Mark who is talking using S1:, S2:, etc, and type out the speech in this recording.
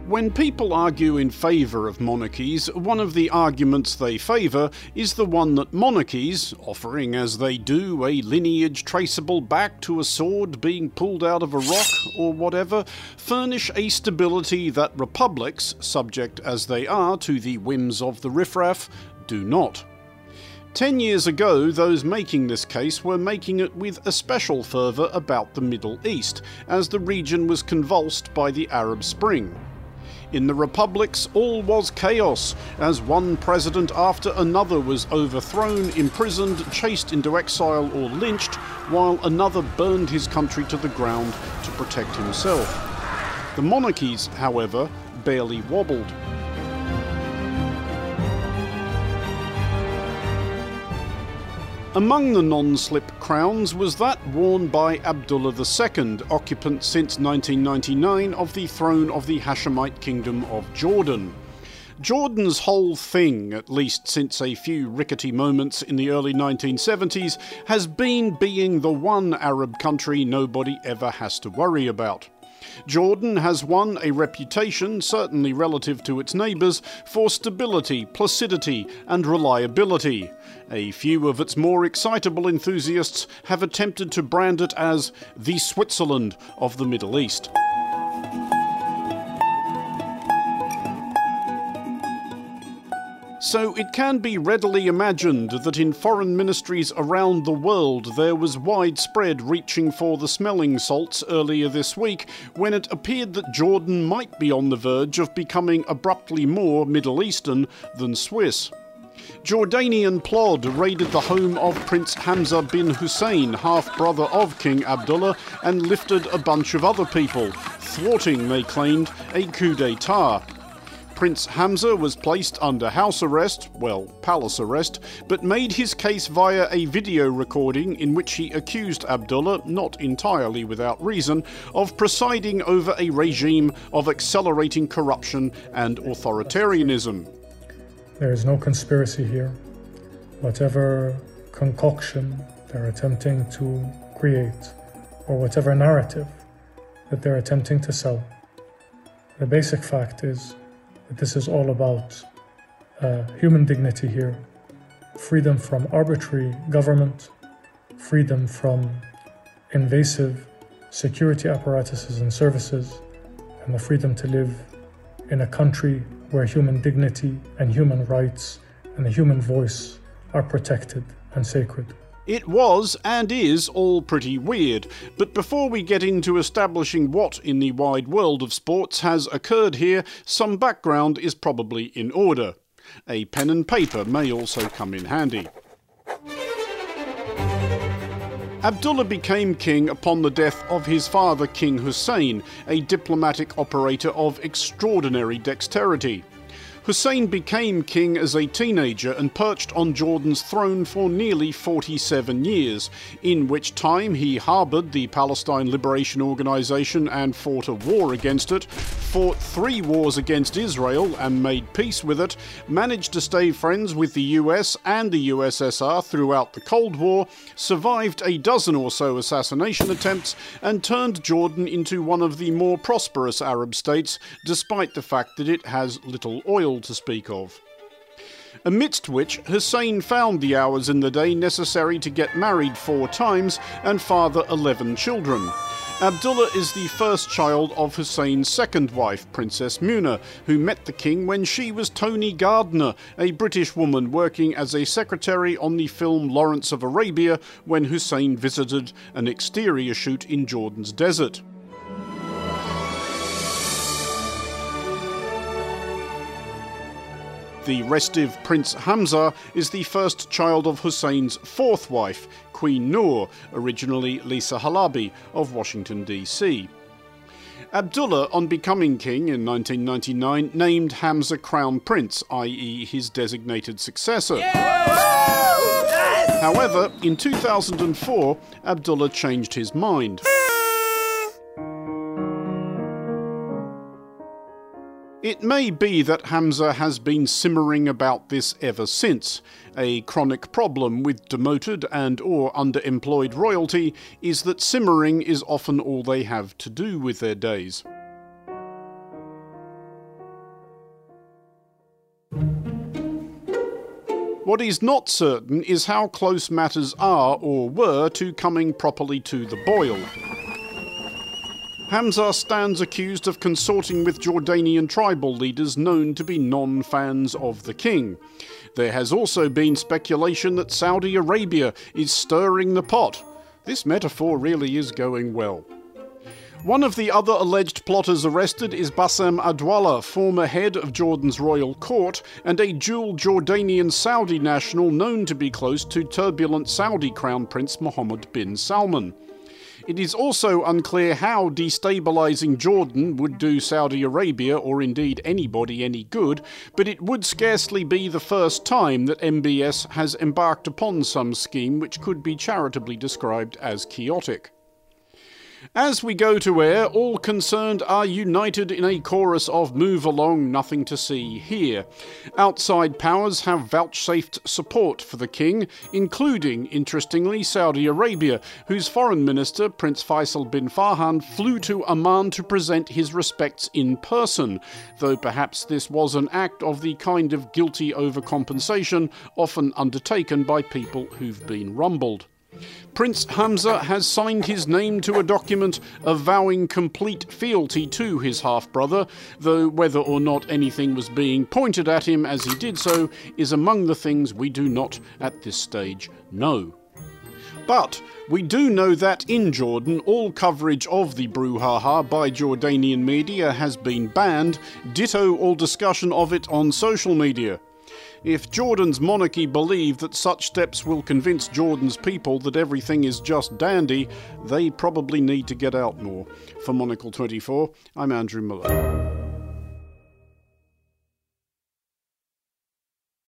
S1: When people argue in favour of monarchies, one of the arguments they favour is the one that monarchies, offering as they do a lineage traceable back to a sword being pulled out of a rock or whatever, furnish a stability that republics, subject as they are to the whims of the riffraff, do not. 10 years ago, those making this case were making it with a special fervour about the Middle East, as the region was convulsed by the Arab Spring. In the republics, all was chaos, as one president after another was overthrown, imprisoned, chased into exile or lynched, while another burned his country to the ground to protect himself. The monarchies, however, barely wobbled. Among the non-slip crowns was that worn by Abdullah II, occupant since 1999 of the throne of the Hashemite Kingdom of Jordan. Jordan's whole thing, at least since a few rickety moments in the early 1970s, has been being the one Arab country nobody ever has to worry about. Jordan has won a reputation, certainly relative to its neighbours, for stability, placidity and reliability. A few of its more excitable enthusiasts have attempted to brand it as the Switzerland of the Middle East. So it can be readily imagined that in foreign ministries around the world there was widespread reaching for the smelling salts earlier this week when it appeared that Jordan might be on the verge of becoming abruptly more Middle Eastern than Swiss. Jordanian plod raided the home of Prince Hamza bin Hussein, half-brother of King Abdullah, and lifted a bunch of other people, thwarting, they claimed, a coup d'etat. Prince Hamza was placed under house arrest, well, palace arrest, but made his case via a video recording in which he accused Abdullah, not entirely without reason, of presiding over a regime of accelerating corruption and authoritarianism.
S2: There is no conspiracy here. Whatever concoction they're attempting to create, or whatever narrative that they're attempting to sell, the basic fact is that this is all about human dignity here, freedom from arbitrary government, freedom from invasive security apparatuses and services, and the freedom to live in a country where human dignity and human rights and the human voice are protected and sacred.
S1: It was, and is, all pretty weird, but before we get into establishing what in the wide world of sports has occurred here, some background is probably in order. A pen and paper may also come in handy. Abdullah became king upon the death of his father King Hussein, a diplomatic operator of extraordinary dexterity. Hussein became king as a teenager and perched on Jordan's throne for nearly 47 years, in which time he harboured the Palestine Liberation Organisation and fought a war against it, fought 3 wars against Israel and made peace with it, managed to stay friends with the US and the USSR throughout the Cold War, survived a dozen or so assassination attempts, and turned Jordan into one of the more prosperous Arab states, despite the fact that it has little oil to speak of. Amidst which, Hussein found the hours in the day necessary to get married 4 times and father 11 children. Abdullah is the first child of Hussein's second wife, Princess Muna, who met the king when she was Tony Gardner, a British woman working as a secretary on the film Lawrence of Arabia when Hussein visited an exterior shoot in Jordan's desert. The restive Prince Hamza is the first child of Hussein's 4th wife, Queen Noor, originally Lisa Halabi of Washington, D.C. Abdullah, on becoming king in 1999, named Hamza Crown Prince, i.e. his designated successor. Yes! However, in 2004, Abdullah changed his mind. It may be that Hamza has been simmering about this ever since. A chronic problem with demoted and or underemployed royalty is that simmering is often all they have to do with their days. What is not certain is how close matters are or were to coming properly to the boil. Hamza stands accused of consorting with Jordanian tribal leaders known to be non-fans of the king. There has also been speculation that Saudi Arabia is stirring the pot. This metaphor really is going well. One of the other alleged plotters arrested is Bassem Adwala, former head of Jordan's royal court and a dual Jordanian-Saudi national known to be close to turbulent Saudi Crown Prince Mohammed bin Salman. It is also unclear how destabilising Jordan would do Saudi Arabia, or indeed anybody, any good, but it would scarcely be the first time that MBS has embarked upon some scheme which could be charitably described as chaotic. As we go to air, all concerned are united in a chorus of move along, nothing to see here. Outside powers have vouchsafed support for the king, including, interestingly, Saudi Arabia, whose foreign minister, Prince Faisal bin Farhan, flew to Amman to present his respects in person, though perhaps this was an act of the kind of guilty overcompensation often undertaken by people who've been rumbled. Prince Hamza has signed his name to a document avowing complete fealty to his half-brother, though whether or not anything was being pointed at him as he did so is among the things we do not, at this stage, know. But we do know that in Jordan all coverage of the brouhaha by Jordanian media has been banned, ditto all discussion of it on social media. If Jordan's monarchy believe that such steps will convince Jordan's people that everything is just dandy, they probably need to get out more. For Monocle 24, I'm Andrew Miller.